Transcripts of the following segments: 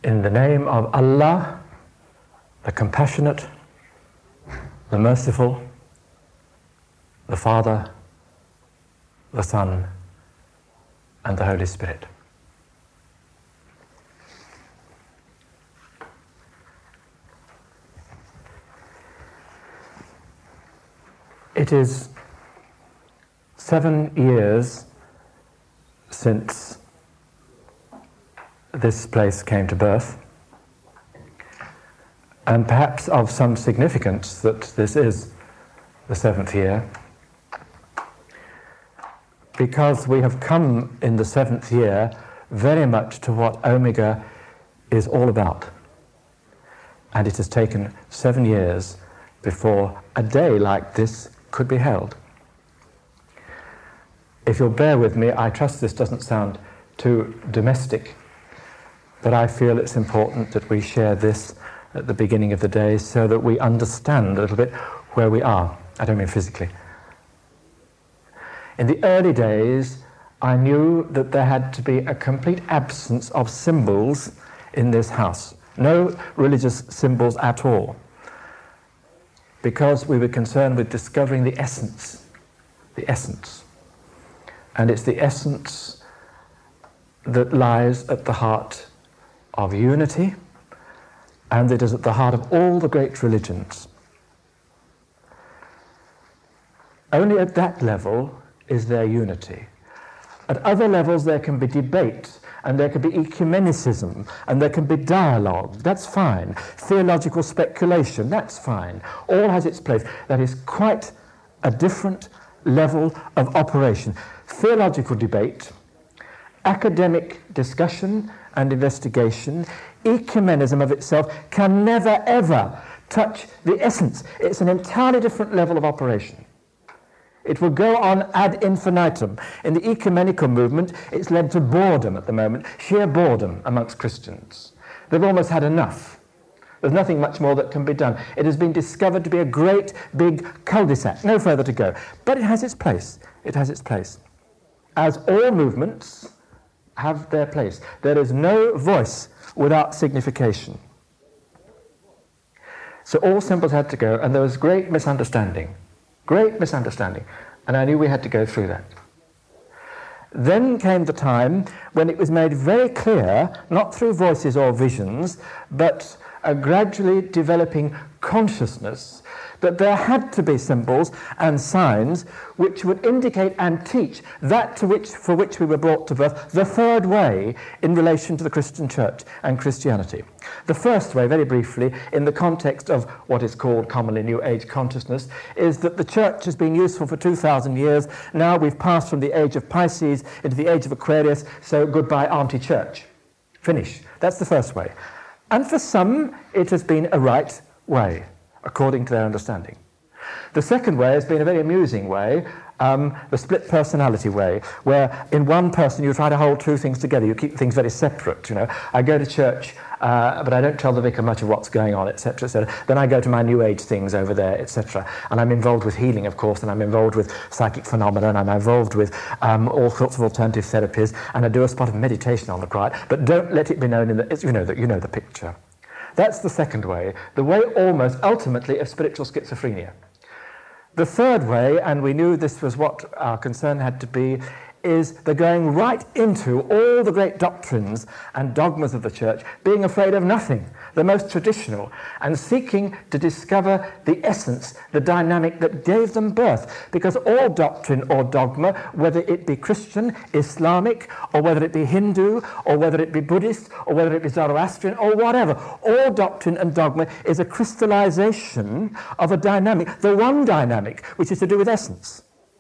In the name of Allah, the compassionate, the merciful, the Father, the Son, and the Holy Spirit. It is 7 years since this place came to birth, and perhaps of some significance that this is the 7th year, because we have come in the 7th year very much to what Omega is all about. And it has taken 7 years before a day like this could be held. If you'll bear with me, I trust this doesn't sound too domestic, but I feel it's important that we share this at the beginning of the day so that we understand a little bit where we are. I don't mean physically. In the early days, I knew that there had to be a complete absence of symbols in this house. No religious symbols at all, because we were concerned with discovering the essence. And it's the essence that lies at the heart of unity, and it is at the heart of all the great religions. Only at that level is there unity. At other levels there can be debate, and there can be ecumenicism, and there can be dialogue. That's fine. Theological speculation, that's fine. All has its place. That is quite a different level of operation. Theological debate, academic discussion and investigation, ecumenism of itself can never ever touch the essence. It's an entirely different level of operation. It will go on ad infinitum. In the ecumenical movement, it's led to boredom at the moment, sheer boredom amongst Christians. They've almost had enough. There's nothing much more that can be done. It has been discovered to be a great big cul-de-sac, no further to go. But it has its place. It has its place. As all movements have their place. There is no voice without signification. So all symbols had to go, and there was great misunderstanding. And I knew we had to go through that. Then came the time when it was made very clear, not through voices or visions, but a gradually developing consciousness, that there had to be symbols and signs which would indicate and teach that for which we were brought to birth, the third way in relation to the Christian church and Christianity. The first way, very briefly, in the context of what is called commonly New Age consciousness, is that the church has been useful for 2,000 years. Now we've passed from the age of Pisces into the age of Aquarius, so goodbye Auntie Church. Finish. That's the first way. And for some, it has been a right way, according to their understanding. The second way has been a very amusing way, the split personality way, where in one person you try to hold two things together. You keep things very separate, I go to church, but I don't tell the vicar much of what's going on, etc., etc. Then I go to my New Age things over there, etc. And I'm involved with healing, of course, and I'm involved with psychic phenomena, and I'm involved with all sorts of alternative therapies, and I do a spot of meditation on the quiet, but don't let it be known you know the picture. That's the second way, the way almost ultimately of spiritual schizophrenia. The third way, and we knew this was what our concern had to be, is the going right into all the great doctrines and dogmas of the church, being afraid of nothing, the most traditional, and seeking to discover the essence, the dynamic that gave them birth. Because all doctrine or dogma, whether it be Christian, Islamic, or whether it be Hindu, or whether it be Buddhist, or whether it be Zoroastrian, or whatever, all doctrine and dogma is a crystallization of a dynamic, the one dynamic, which is to do with essence.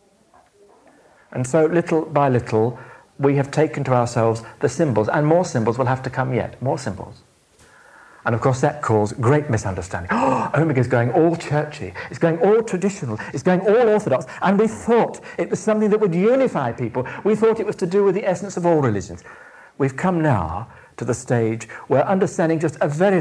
And so, little by little, we have taken to ourselves the symbols, and more symbols will have to come yet, more symbols. And of course that caused great misunderstanding. Omega is going all churchy, it's going all traditional, it's going all orthodox, and we thought it was something that would unify people. We thought it was to do with the essence of all religions. We've come now to the stage where understanding just a very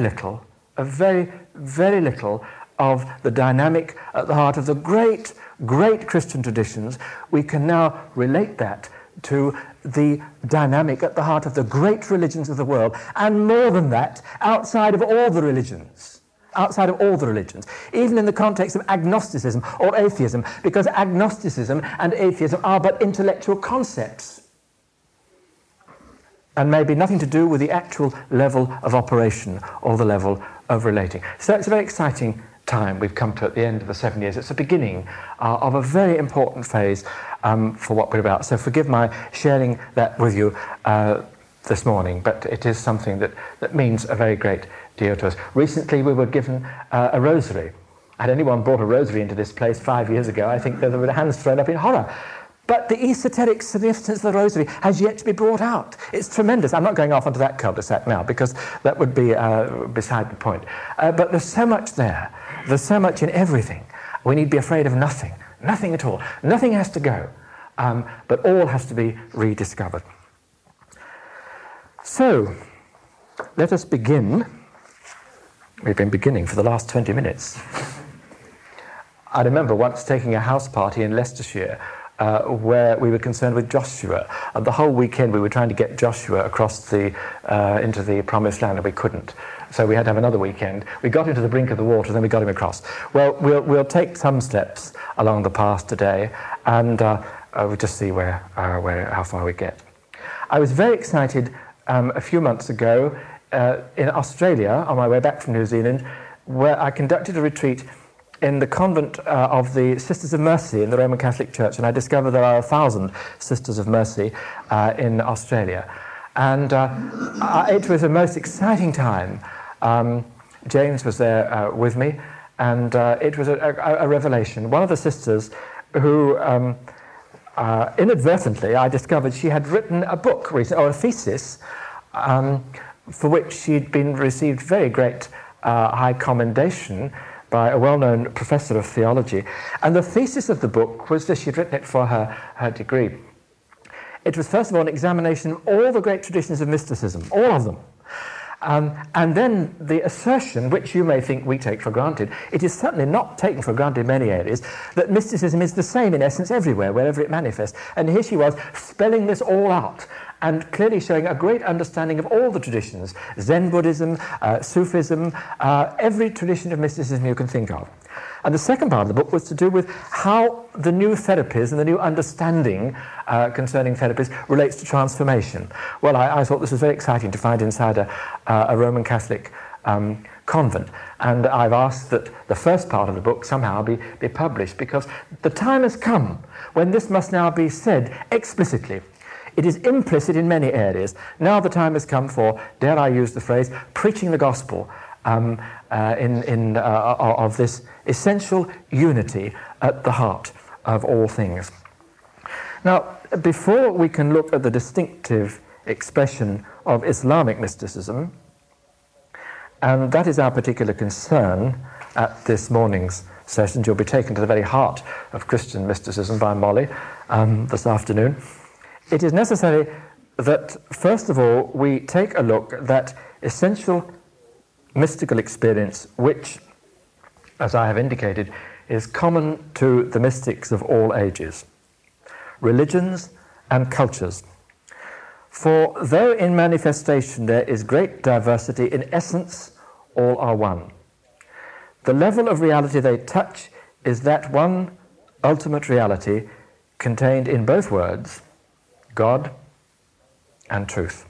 little of the dynamic at the heart of the great Christian traditions, we can now relate that to the dynamic at the heart of the great religions of the world, and more than that, outside of all the religions. Outside of all the religions, even in the context of agnosticism or atheism, because agnosticism and atheism are but intellectual concepts and maybe nothing to do with the actual level of operation or the level of relating. So it's a very exciting time we've come to at the end of the 7 years. It's the beginning of a very important phase for what we're about. So forgive my sharing that with you this morning, but it is something that means a very great deal to us. Recently we were given a rosary. Had anyone brought a rosary into this place 5 years ago, I think there were hands thrown up in horror. But the esoteric significance of the rosary has yet to be brought out. It's tremendous. I'm not going off onto that cul-de-sac now because that would be beside the point. But there's so much there. There's so much in everything. We need to be afraid of nothing. Nothing at all. Nothing has to go. But all has to be rediscovered. So, let us begin. We've been beginning for the last 20 minutes. I remember once taking a house party in Leicestershire where we were concerned with Joshua. The whole weekend we were trying to get Joshua across into the Promised Land, and we couldn't. So we had to have another weekend. We got him to the brink of the water, then we got him across. Well, we'll take some steps along the path today, and we'll just see how far we get. I was very excited a few months ago in Australia, on my way back from New Zealand, where I conducted a retreat in the convent of the Sisters of Mercy in the Roman Catholic Church, and I discovered there are 1,000 Sisters of Mercy in Australia. And it was a most exciting time. James was there with me, and it was a revelation. One of the sisters who, inadvertently, I discovered she had written a book recently, or a thesis, for which she'd been received very great high commendation by a well-known professor of theology. And the thesis of the book was that she'd written it for her degree. It was, first of all, an examination of all the great traditions of mysticism, all of them. And then the assertion, which you may think we take for granted, it is certainly not taken for granted in many areas, that mysticism is the same in essence everywhere, wherever it manifests. And here she was, spelling this all out, and clearly showing a great understanding of all the traditions, Zen Buddhism, Sufism, every tradition of mysticism you can think of. And the second part of the book was to do with how the new therapies and the new understanding concerning therapies relates to transformation. Well, I thought this was very exciting to find inside a Roman Catholic convent. And I've asked that the first part of the book somehow be published, because the time has come when this must now be said explicitly. It is implicit in many areas. Now the time has come for, dare I use the phrase, preaching the gospel of this essential unity at the heart of all things. Now, before we can look at the distinctive expression of Islamic mysticism, and that is our particular concern at this morning's session. You'll be taken to the very heart of Christian mysticism by Molly this afternoon. It is necessary that, first of all, we take a look at that essential mystical experience which, as I have indicated, is common to the mystics of all ages, religions and cultures. For though in manifestation there is great diversity, in essence all are one. The level of reality they touch is that one ultimate reality contained in both words, God and truth.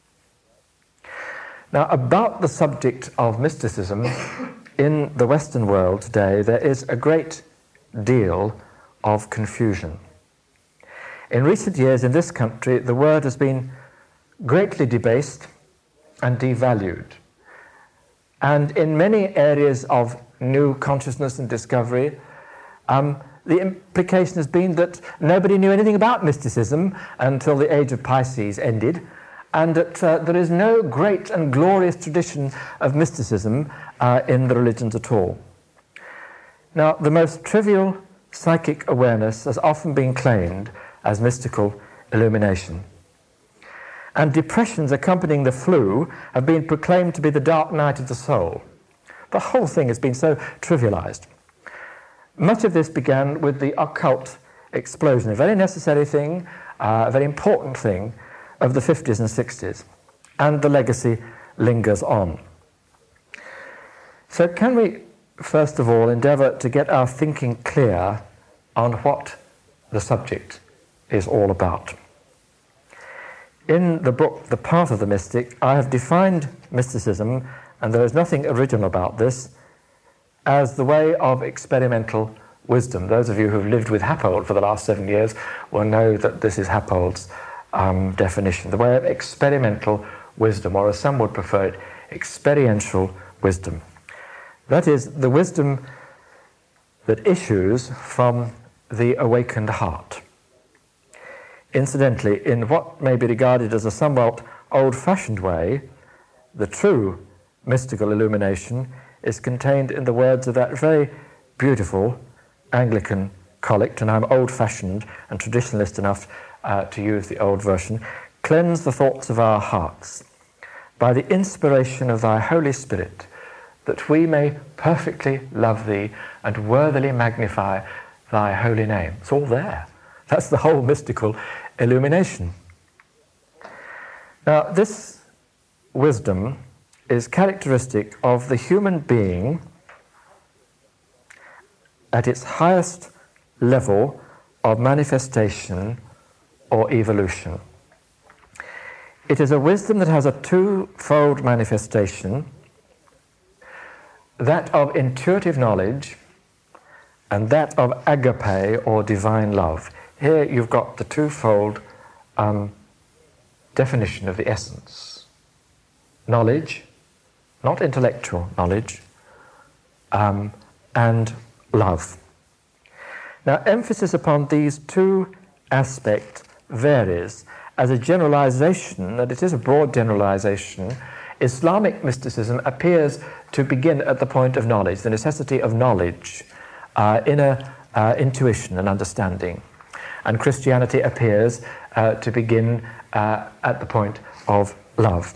Now, about the subject of mysticism in the Western world today, there is a great deal of confusion. In recent years in this country, the word has been greatly debased and devalued. And in many areas of new consciousness and discovery, the implication has been that nobody knew anything about mysticism until the age of Pisces ended, and that there is no great and glorious tradition of mysticism in the religions at all. Now, the most trivial psychic awareness has often been claimed as mystical illumination. And depressions accompanying the flu have been proclaimed to be the dark night of the soul. The whole thing has been so trivialized. Much of this began with the occult explosion, a very necessary thing, a very important thing of the 50s and 60s, and the legacy lingers on. So can we, first of all, endeavour to get our thinking clear on what the subject is all about? In the book, The Path of the Mystic, I have defined mysticism, and there is nothing original about this, as the way of experimental wisdom. Those of you who have lived with Happold for the last 7 years will know that this is Happold's definition, the way of experimental wisdom, or as some would prefer it, experiential wisdom. That is, the wisdom that issues from the awakened heart. Incidentally, in what may be regarded as a somewhat old-fashioned way, the true mystical illumination is contained in the words of that very beautiful Anglican collect, and I'm old-fashioned and traditionalist enough to use the old version. Cleanse the thoughts of our hearts by the inspiration of thy Holy Spirit, that we may perfectly love thee and worthily magnify thy holy name. It's all there. That's the whole mystical illumination. Now, this wisdom is characteristic of the human being at its highest level of manifestation or evolution. It is a wisdom that has a twofold manifestation, that of intuitive knowledge and that of agape or divine love. Here you've got the twofold definition of the essence. Knowledge, not intellectual knowledge, and love. Now, emphasis upon these two aspects varies. As a generalization, and it is a broad generalization, Islamic mysticism appears to begin at the point of knowledge, the necessity of knowledge, inner intuition and understanding. And Christianity appears to begin at the point of love.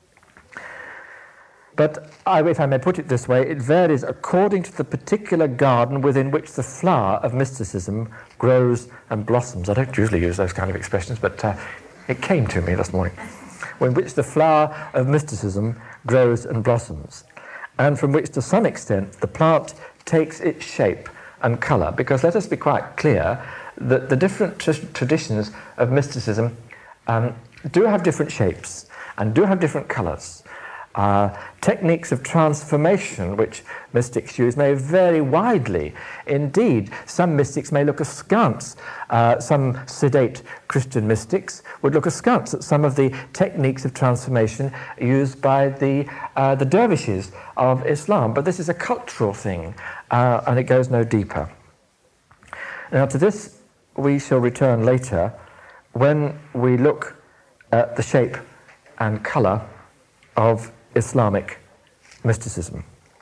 But if I may put it this way, it varies according to the particular garden within which the flower of mysticism grows and blossoms. I don't usually use those kind of expressions, but it came to me this morning. In which the flower of mysticism grows and blossoms, and from which, to some extent, the plant takes its shape and colour. Because let us be quite clear that the different traditions of mysticism do have different shapes and do have different colours. Techniques of transformation which mystics use may vary widely. Indeed, some mystics may look askance. Some sedate Christian mystics would look askance at some of the techniques of transformation used by the dervishes of Islam. But this is a cultural thing, and it goes no deeper. Now, to this we shall return later when we look at the shape and colour of Islamic mysticism.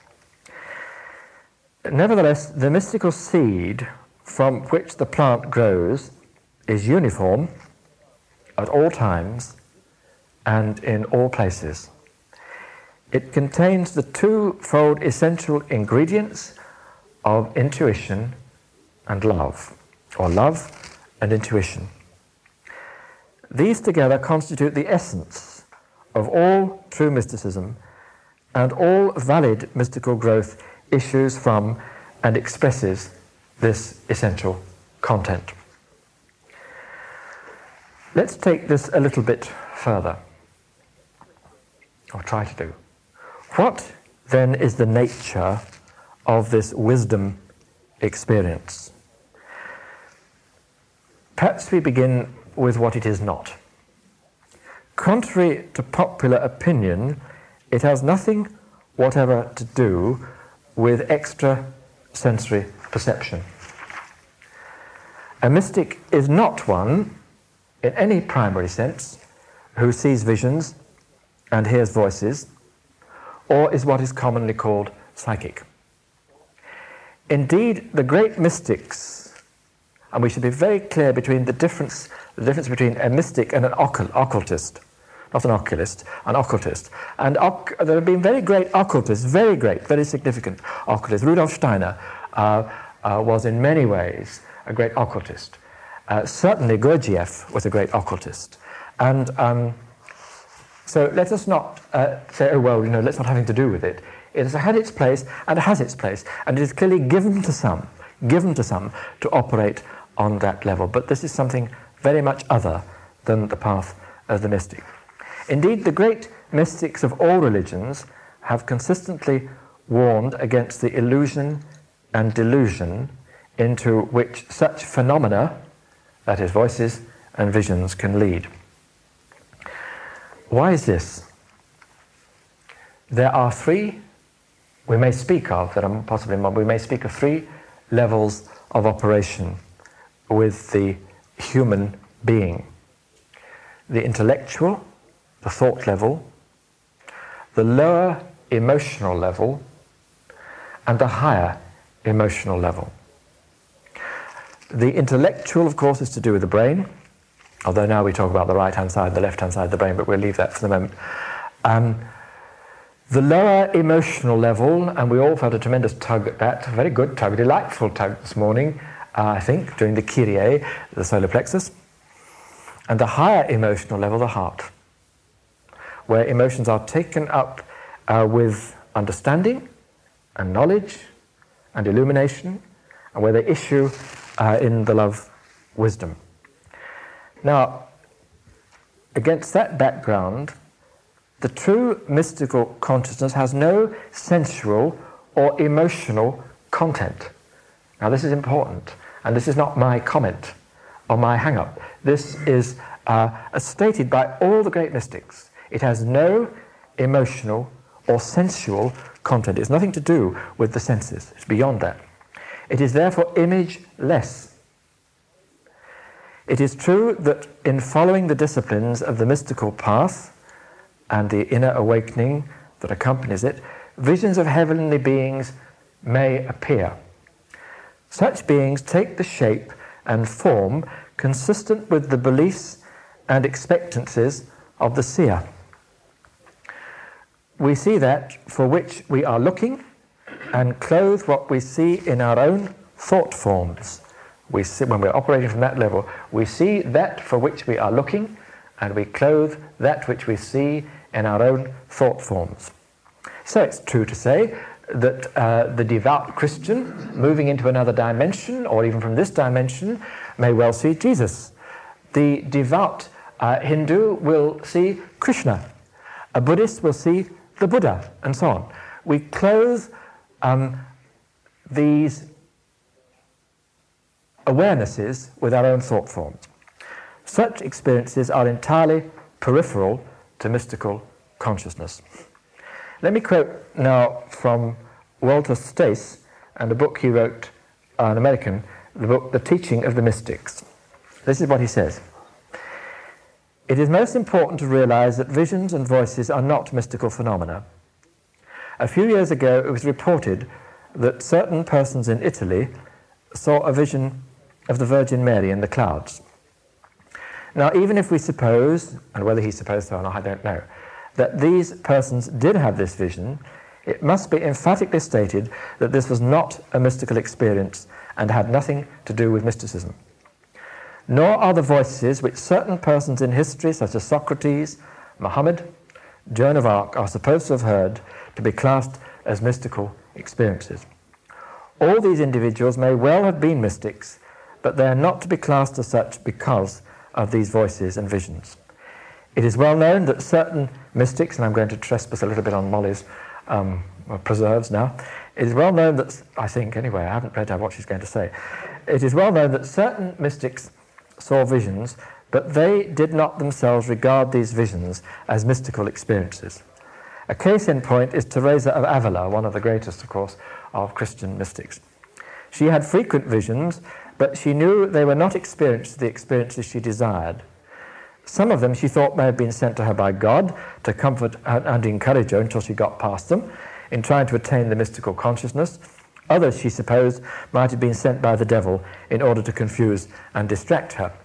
Nevertheless, the mystical seed from which the plant grows is uniform at all times and in all places. It contains the twofold essential ingredients of intuition and love, or love and intuition. These together constitute the essence of all true mysticism, and all valid mystical growth issues from and expresses this essential content. Let's take this a little bit further, or try to do. What then is the nature of this wisdom experience? Perhaps we begin with what it is not. Contrary to popular opinion, it has nothing whatever to do with extrasensory perception. A mystic is not one, in any primary sense, who sees visions and hears voices, or is what is commonly called psychic. Indeed, the great mystics, and we should be very clear between the difference between a mystic and an occultist, not an oculist, an occultist. And there have been very great occultists, very significant occultists. Rudolf Steiner was in many ways a great occultist. Certainly Gurdjieff was a great occultist. And so let us not say, oh, well, let's not have anything to do with it. It has had its place and has its place, and it is clearly given to some to operate on that level. But this is something very much other than the path of the mystic. Indeed, the great mystics of all religions have consistently warned against the illusion and delusion into which such phenomena, that is, voices and visions, can lead. Why is this? There are three we may speak of, that are possibly more, we may speak of three levels of operation with the human being. The intellectual, the thought level, the lower emotional level, and the higher emotional level. The intellectual, of course, is to do with the brain, although now we talk about the right-hand side and the left-hand side of the brain, but we'll leave that for the moment. The lower emotional level, and we all felt a tremendous tug at that, a very good tug, a delightful tug this morning, I think, during the Kyrie, the solar plexus. And the higher emotional level, the heart, where emotions are taken up with understanding and knowledge and illumination, and where they issue in the love wisdom. Now, against that background, the true mystical consciousness has no sensual or emotional content. Now, this is important, and this is not my comment or my hang-up. This is stated by all the great mystics. It has no emotional or sensual content. It's nothing to do with the senses. It's beyond that. It is therefore imageless. It is true that in following the disciplines of the mystical path and the inner awakening that accompanies it, visions of heavenly beings may appear. Such beings take the shape and form consistent with the beliefs and expectancies of the seer. We see that for which we are looking and clothe what we see in our own thought forms. We see, when we're operating from that level, we see that for which we are looking, and we clothe that which we see in our own thought forms. So it's true to say that the devout Christian moving into another dimension, or even from this dimension, may well see Jesus. The devout Hindu will see Krishna. A Buddhist will see the Buddha, and so on. We clothe these awarenesses with our own thought forms. Such experiences are entirely peripheral to mystical consciousness. Let me quote now from Walter Stace and a book he wrote, an American, the book The Teaching of the Mystics. This is what he says. It is most important to realize that visions and voices are not mystical phenomena. A few years ago it was reported that certain persons in Italy saw a vision of the Virgin Mary in the clouds. Now, even if we suppose, and whether he supposed so or not, I don't know, that these persons did have this vision, it must be emphatically stated that this was not a mystical experience and had nothing to do with mysticism. Nor are the voices which certain persons in history, such as Socrates, Muhammad, Joan of Arc, are supposed to have heard to be classed as mystical experiences. All these individuals may well have been mystics, but they are not to be classed as such because of these voices and visions. It is well known that certain mystics, and I'm going to trespass a little bit on Molly's preserves now, it is well known that, I think anyway, I haven't read what she's going to say, it is well known that certain mystics saw visions, but they did not themselves regard these visions as mystical experiences. A case in point is Teresa of Avila, one of the greatest, of course, of Christian mystics. She had frequent visions, but she knew they were not the experiences she desired. Some of them she thought may have been sent to her by God to comfort and encourage her until she got past them in trying to attain the mystical consciousness. Others, she supposed, might have been sent by the devil in order to confuse and distract her.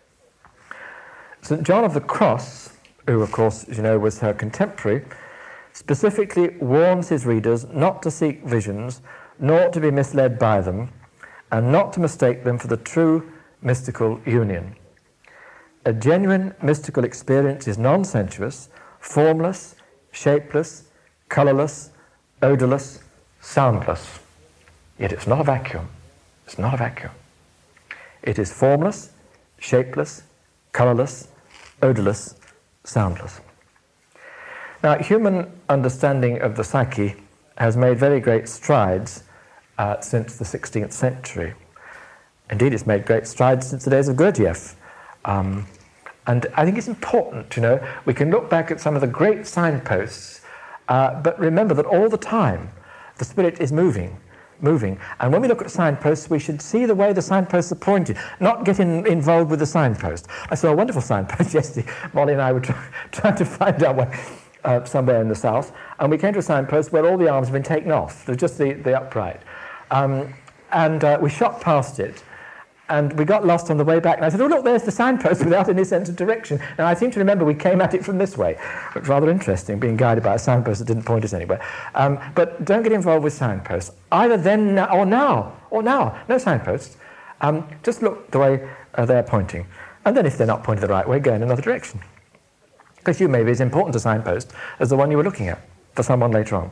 St. John of the Cross, who of course, was her contemporary, specifically warns his readers not to seek visions, nor to be misled by them, and not to mistake them for the true mystical union. A genuine mystical experience is non-sensuous, formless, shapeless, colourless, odourless, soundless. Yet it's not a vacuum. It's not a vacuum. It is formless, shapeless, colourless, odourless, soundless. Now, human understanding of the psyche has made very great strides since the 16th century. Indeed, it's made great strides since the days of Gurdjieff. And I think it's important, we can look back at some of the great signposts, but remember that all the time the spirit is moving. And when we look at signposts, we should see the way the signposts are pointed, not get involved with the signpost. I saw a wonderful signpost yesterday. Molly and I were trying to find out one somewhere in the south, and we came to a signpost where all the arms have been taken off. There's just the upright. And we shot past it, and we got lost on the way back. And I said, oh, look, there's the signpost without any sense of direction. And I seem to remember we came at it from this way. It was rather interesting, being guided by a signpost that didn't point us anywhere. But don't get involved with signposts. Either then or now. No signposts. Just look the way they're pointing. And then if they're not pointing the right way, go in another direction. Because you may be as important a signpost as the one you were looking at for someone later on.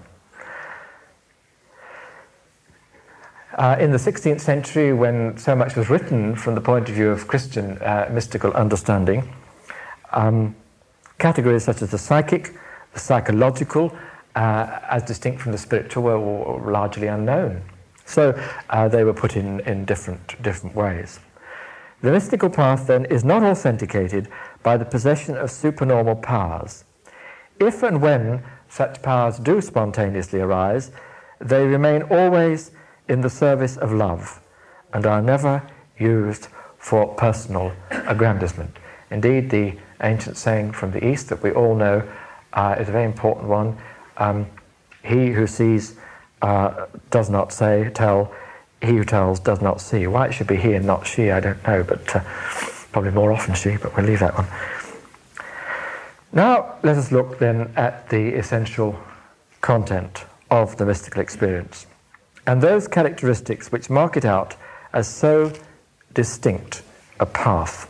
In the 16th century, when so much was written from the point of view of Christian mystical understanding, categories such as the psychic, the psychological, as distinct from the spiritual, were largely unknown. So they were put in different ways. The mystical path, then, is not authenticated by the possession of supernormal powers. If and when such powers do spontaneously arise, they remain always in the service of love, and are never used for personal aggrandizement. Indeed, the ancient saying from the East that we all know is a very important one. He who sees does not tell. He who tells does not see. Why it should be he and not she, I don't know, but probably more often she, but we'll leave that one. Now, let us look then at the essential content of the mystical experience, and those characteristics which mark it out as so distinct a path.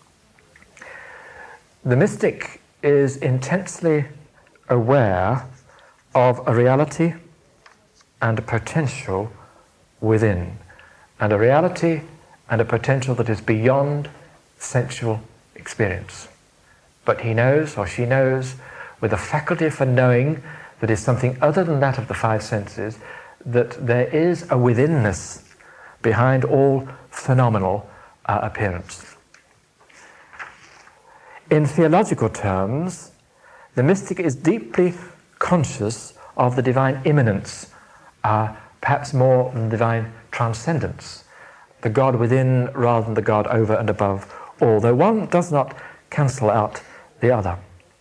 The mystic is intensely aware of a reality and a potential within, and a reality and a potential that is beyond sensual experience. But he knows, or she knows, with a faculty for knowing that is something other than that of the five senses, that there is a withinness behind all phenomenal appearance. In theological terms, the mystic is deeply conscious of the divine immanence, perhaps more than divine transcendence, the God within rather than the God over and above all, though one does not cancel out the other.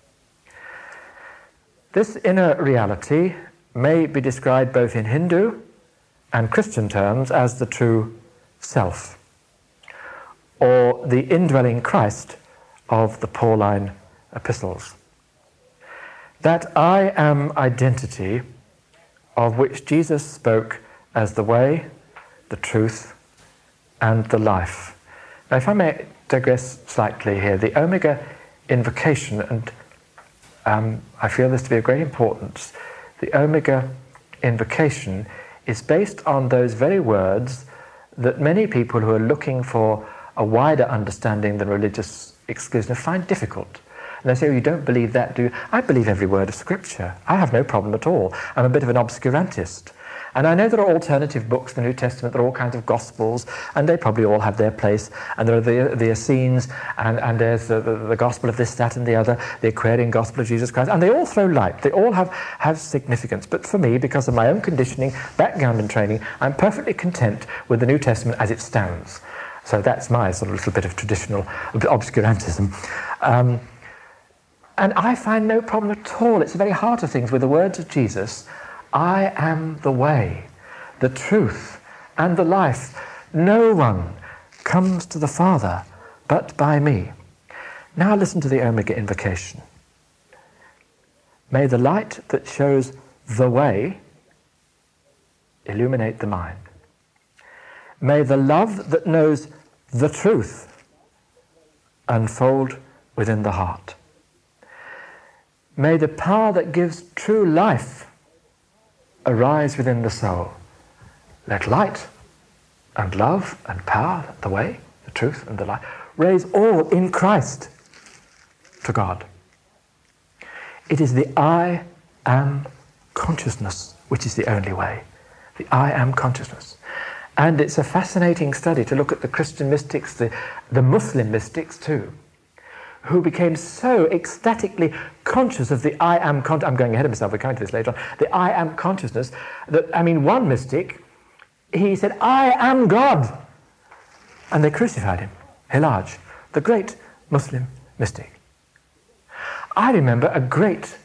This inner reality may be described both in Hindu and Christian terms as the true self, or the indwelling Christ of the Pauline epistles. That I am identity of which Jesus spoke as the way, the truth, and the life. Now, if I may digress slightly here, the Omega invocation, and I feel this to be of great importance, the Omega invocation is based on those very words that many people who are looking for a wider understanding than religious exclusion find difficult. And they say, oh, you don't believe that, do you? I believe every word of Scripture. I have no problem at all. I'm a bit of an obscurantist. And I know there are alternative books, the New Testament, there are all kinds of Gospels, and they probably all have their place. And there are the Essenes, and there's the Gospel of this, that, and the other, the Aquarian Gospel of Jesus Christ. And they all throw light. They all have significance. But for me, because of my own conditioning, background and training, I'm perfectly content with the New Testament as it stands. So that's my sort of little bit of traditional obscurantism. And I find no problem at all. It's the very heart of things with the words of Jesus. I am the way, the truth, and the life. No one comes to the Father but by me. Now listen to the Omega invocation. May the light that shows the way illuminate the mind. May the love that knows the truth unfold within the heart. May the power that gives true life arise within the soul. Let light and love and power, the way, the truth and the light, raise all in Christ to God. It is the I am consciousness which is the only way. The I am consciousness. And it's a fascinating study to look at the Christian mystics, the Muslim mystics too, who became so ecstatically conscious of the I am consciousness. I'm going ahead of myself, we're coming to this later on. The I am consciousness, that, one mystic, he said, I am God. And they crucified him. Hilaj, the great Muslim mystic. I remember a great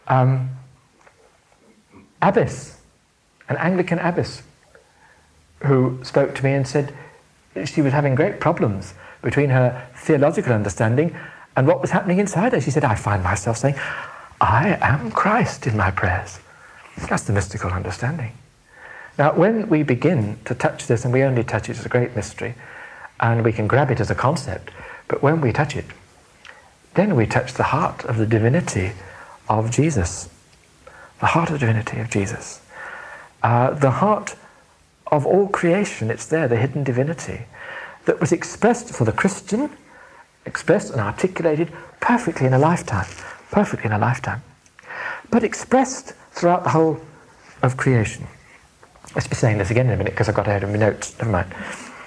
abbess, an Anglican abbess, who spoke to me and said she was having great problems between her theological understanding and what was happening inside her. She said, I find myself saying, I am Christ in my prayers. That's the mystical understanding. Now, when we begin to touch this, and we only touch it as a great mystery, and we can grab it as a concept, but when we touch it, then we touch the heart of the divinity of Jesus. The heart of the divinity of Jesus. The heart of all creation, it's there, the hidden divinity, that was expressed for the Christian, expressed and articulated perfectly in a lifetime, but expressed throughout the whole of creation. Let's be saying this again in a minute because I've got ahead of my notes, never mind.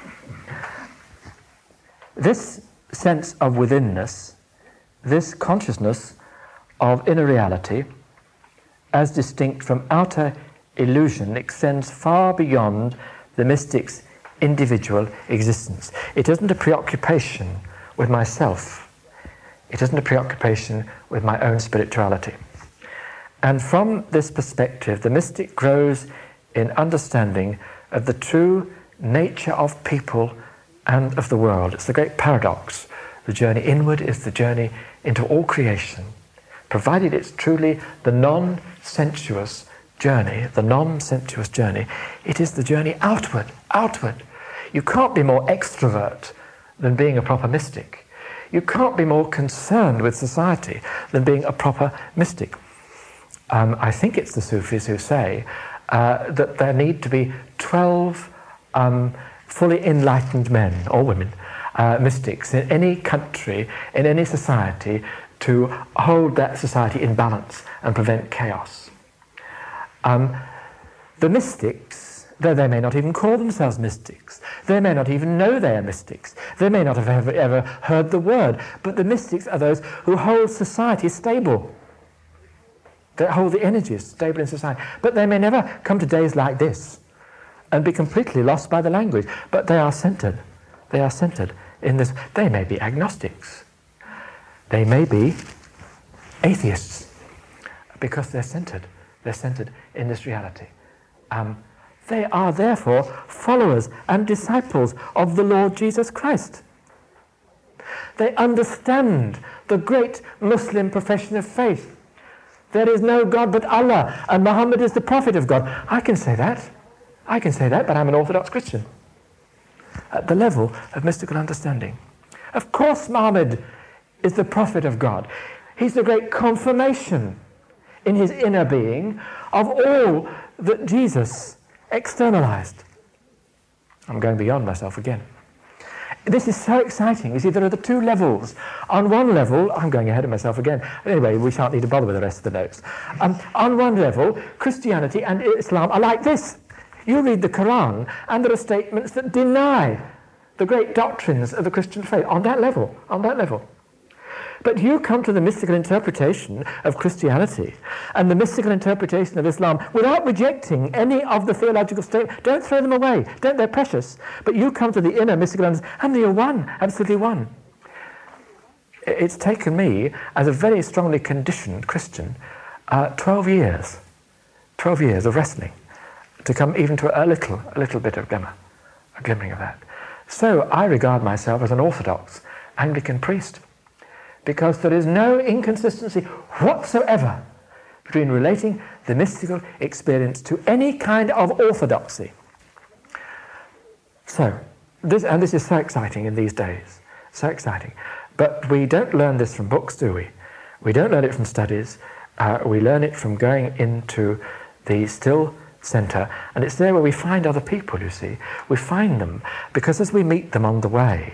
This sense of withinness, this consciousness of inner reality, as distinct from outer illusion, extends far beyond the mystic's individual existence. It isn't a preoccupation with myself. It isn't a preoccupation with my own spirituality. And from this perspective, the mystic grows in understanding of the true nature of people and of the world. It's the great paradox. The journey inward is the journey into all creation, provided it's truly the non-sensuous journey, it is the journey outward. You can't be more extrovert than being a proper mystic. You can't be more concerned with society than being a proper mystic. I think it's the Sufis who say that there need to be 12 fully enlightened men or women, mystics, in any country, in any society, to hold that society in balance and prevent chaos. The mystics, though they may not even call themselves mystics, they may not even know they are mystics, they may not have ever heard the word, but the mystics are those who hold society stable. They hold the energies stable in society. But they may never come to days like this and be completely lost by the language. But they are centered. They are centered in this. They may be agnostics. They may be atheists because they're centered. They're centered in this reality. They are therefore followers and disciples of the Lord Jesus Christ. They understand the great Muslim profession of faith. There is no God but Allah, and Muhammad is the prophet of God. I can say that, but I'm an Orthodox Christian. At the level of mystical understanding. Of course Muhammad is the prophet of God. He's the great confirmation in his inner being of all that Jesus externalized. I'm going beyond myself again. This is so exciting. You see, there are the two levels. On one level, I'm going ahead of myself again. Anyway, we shan't need to bother with the rest of the notes. On one level, Christianity and Islam are like this. You read the Quran, and there are statements that deny the great doctrines of the Christian faith on that level. But you come to the mystical interpretation of Christianity and the mystical interpretation of Islam without rejecting any of the theological statements. Don't throw them away. They're precious. But you come to the inner mystical understanding, and you're one, absolutely one. It's taken me, as a very strongly conditioned Christian, 12 years of wrestling to come even to a little bit of glimmer, a glimmering of that. So I regard myself as an Orthodox Anglican priest, because there is no inconsistency whatsoever between relating the mystical experience to any kind of orthodoxy. So, This is so exciting in these days, so exciting. But we don't learn this from books, do we? We don't learn it from studies. We learn it from going into the still centre, and it's there where we find other people, you see. We find them because as we meet them on the way,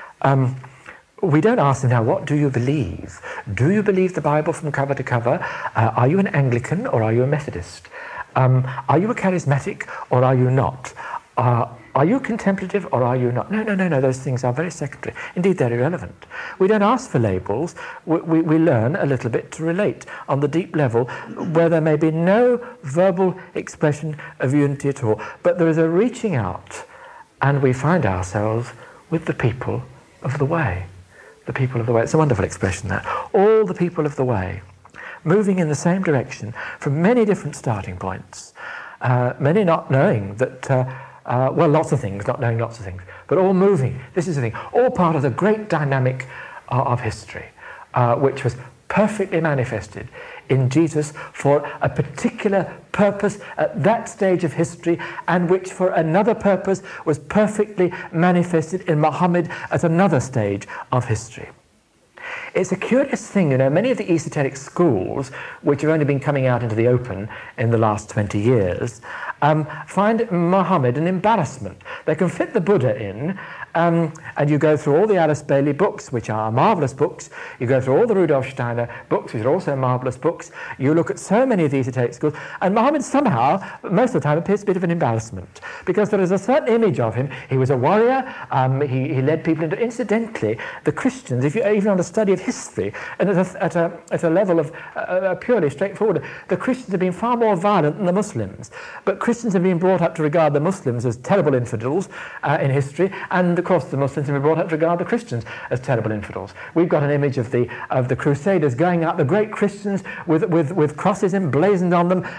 we don't ask them now, what do you believe? Do you believe the Bible from cover to cover? Are you an Anglican or are you a Methodist? Are you a charismatic or are you not? Are you contemplative or are you not? No, those things are very secondary. Indeed, they're irrelevant. We don't ask for labels. We learn a little bit to relate on the deep level where there may be no verbal expression of unity at all, but there is a reaching out and we find ourselves with the people of the way. The people of the way. It's a wonderful expression, that. All the people of the way, moving in the same direction from many different starting points, many not knowing that, lots of things, not knowing lots of things, but all moving. This is the thing, all part of the great dynamic of history, which was perfectly manifested in Jesus for a particular purpose at that stage of history, and which for another purpose was perfectly manifested in Muhammad at another stage of history. It's a curious thing, many of the esoteric schools, which have only been coming out into the open in the last 20 years, find Muhammad an embarrassment. They can fit the Buddha in, and you go through all the Alice Bailey books, which are marvellous books. You go through all the Rudolf Steiner books, which are also marvellous books. You look at so many of the esoteric schools, and Muhammad somehow, most of the time, appears a bit of an embarrassment, because there is a certain image of him. He was a warrior, he led people into... Incidentally, the Christians, if you even on a study of history, and at a level of purely straightforward, the Christians have been far more violent than the Muslims. But Christians have been brought up to regard the Muslims as terrible infidels in history, and of course the Muslims have been brought up to regard the Christians as terrible infidels. We've got an image of the Crusaders going out, the great Christians with crosses emblazoned on them,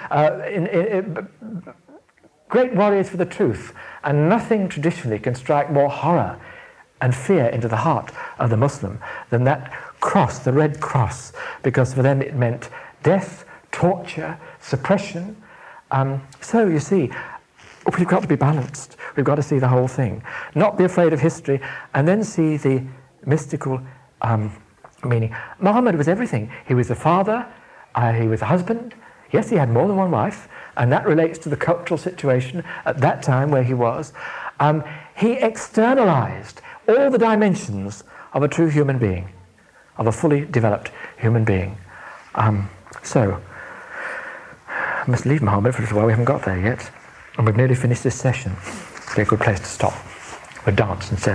great warriors for the truth, and nothing traditionally can strike more horror and fear into the heart of the Muslim than that cross, the red cross, because for them it meant death, torture, suppression. So you see, we've got to be balanced. We've got to see the whole thing. Not be afraid of history, and then see the mystical meaning. Muhammad was everything. He was a father, he was a husband. Yes, he had more than one wife, and that relates to the cultural situation at that time where he was. He externalized all the dimensions of a true human being, of a fully developed human being. So, I must leave Muhammad for a little while. We haven't got there yet, and we've nearly finished this session. It'd be a good place to stop. We'll dance instead.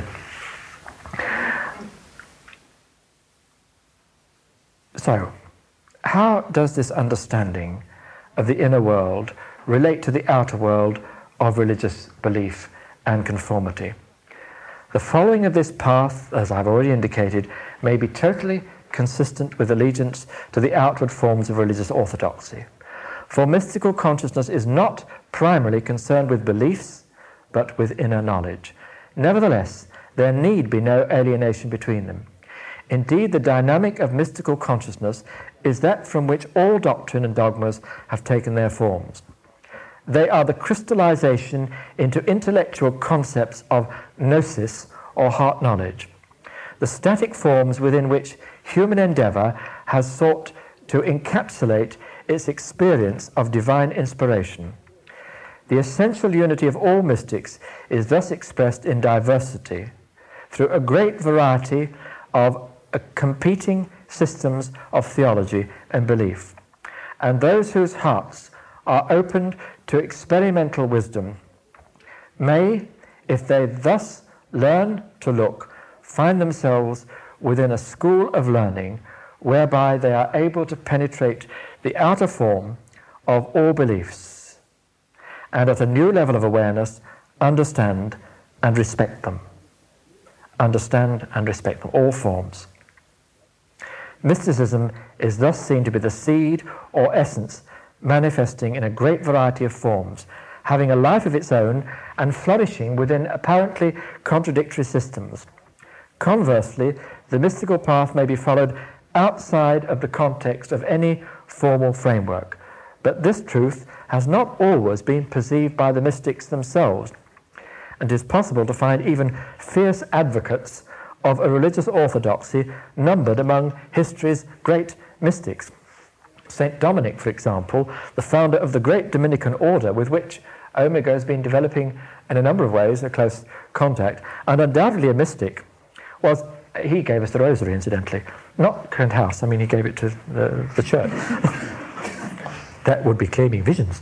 So, how does this understanding of the inner world relate to the outer world of religious belief and conformity? The following of this path, as I've already indicated, may be totally consistent with allegiance to the outward forms of religious orthodoxy. For mystical consciousness is not primarily concerned with beliefs, but with inner knowledge. Nevertheless, there need be no alienation between them. Indeed, the dynamic of mystical consciousness is that from which all doctrine and dogmas have taken their forms. They are the crystallization into intellectual concepts of gnosis or heart knowledge, the static forms within which human endeavor has sought to encapsulate its experience of divine inspiration. The essential unity of all mystics is thus expressed in diversity through a great variety of competing systems of theology and belief. And those whose hearts are opened to experimental wisdom may, if they thus learn to look, find themselves within a school of learning whereby they are able to penetrate the outer form of all beliefs and at a new level of awareness understand and respect them. Understand and respect them, all forms. Mysticism is thus seen to be the seed or essence manifesting in a great variety of forms, having a life of its own and flourishing within apparently contradictory systems. Conversely, the mystical path may be followed outside of the context of any formal framework, but this truth has not always been perceived by the mystics themselves, and it is possible to find even fierce advocates of a religious orthodoxy numbered among history's great mystics. St. Dominic, for example, the founder of the great Dominican order with which Omega has been developing in a number of ways a close contact, and undoubtedly a mystic, he gave us the rosary, incidentally. Not Kent House, he gave it to the church. That would be claiming visions.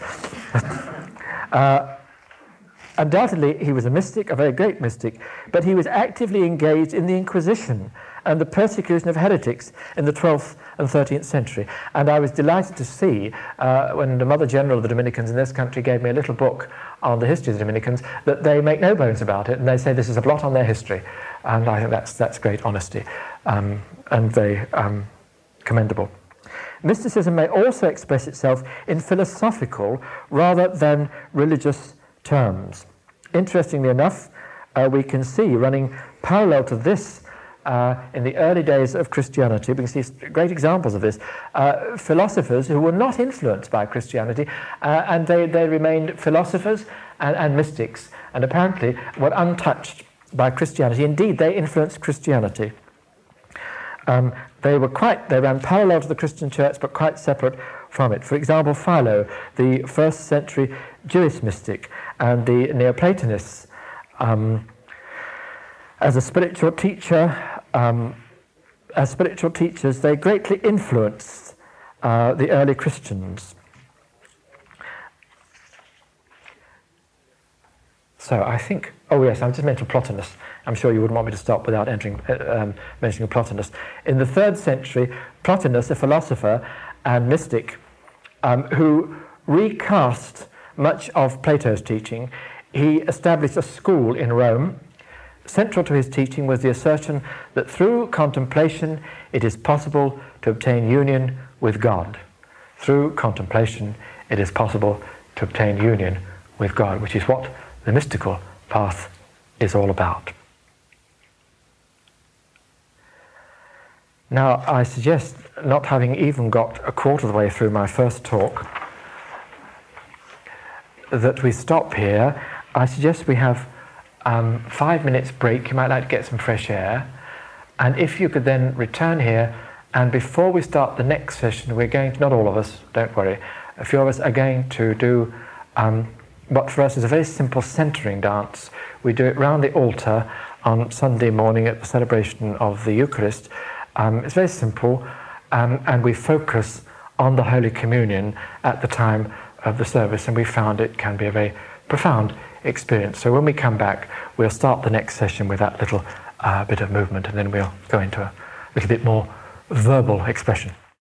Undoubtedly, he was a mystic, a very great mystic, but he was actively engaged in the Inquisition and the persecution of heretics in the 12th and 13th century. And I was delighted to see, when the Mother General of the Dominicans in this country gave me a little book on the history of the Dominicans, that they make no bones about it, and they say this is a blot on their history. And I think that's great honesty, and very commendable. Mysticism may also express itself in philosophical rather than religious terms. Interestingly enough, we can see running parallel to this in the early days of Christianity, we can see great examples of this, philosophers who were not influenced by Christianity, and they remained philosophers and mystics, and apparently were untouched by Christianity. Indeed, they influenced Christianity. They ran parallel to the Christian church, but quite separate from it. For example, Philo, the first century Jewish mystic, and the Neoplatonists, as spiritual teachers, they greatly influenced the early Christians. So I think, I just mentioned Plotinus. I'm sure you wouldn't want me to stop without mentioning Plotinus. In the 3rd century, Plotinus, a philosopher and mystic, who recast much of Plato's teaching, he established a school in Rome. Central to his teaching was the assertion that through contemplation it is possible to obtain union with God. Through contemplation it is possible to obtain union with God, which is what the mystical path is all about. Now, I suggest, not having even got a quarter of the way through my first talk, that we stop here. I suggest we have 5 minutes break. You might like to get some fresh air, and if you could then return here, and before we start the next session, we're going to, not all of us, don't worry, a few of us are going to do what for us is a very simple centering dance. We do it round the altar on Sunday morning at the celebration of the Eucharist. It's very simple, and we focus on the Holy Communion at the time of the service, and we found it can be a very profound experience. So when we come back, we'll start the next session with that little bit of movement, and then we'll go into a little bit more verbal expression.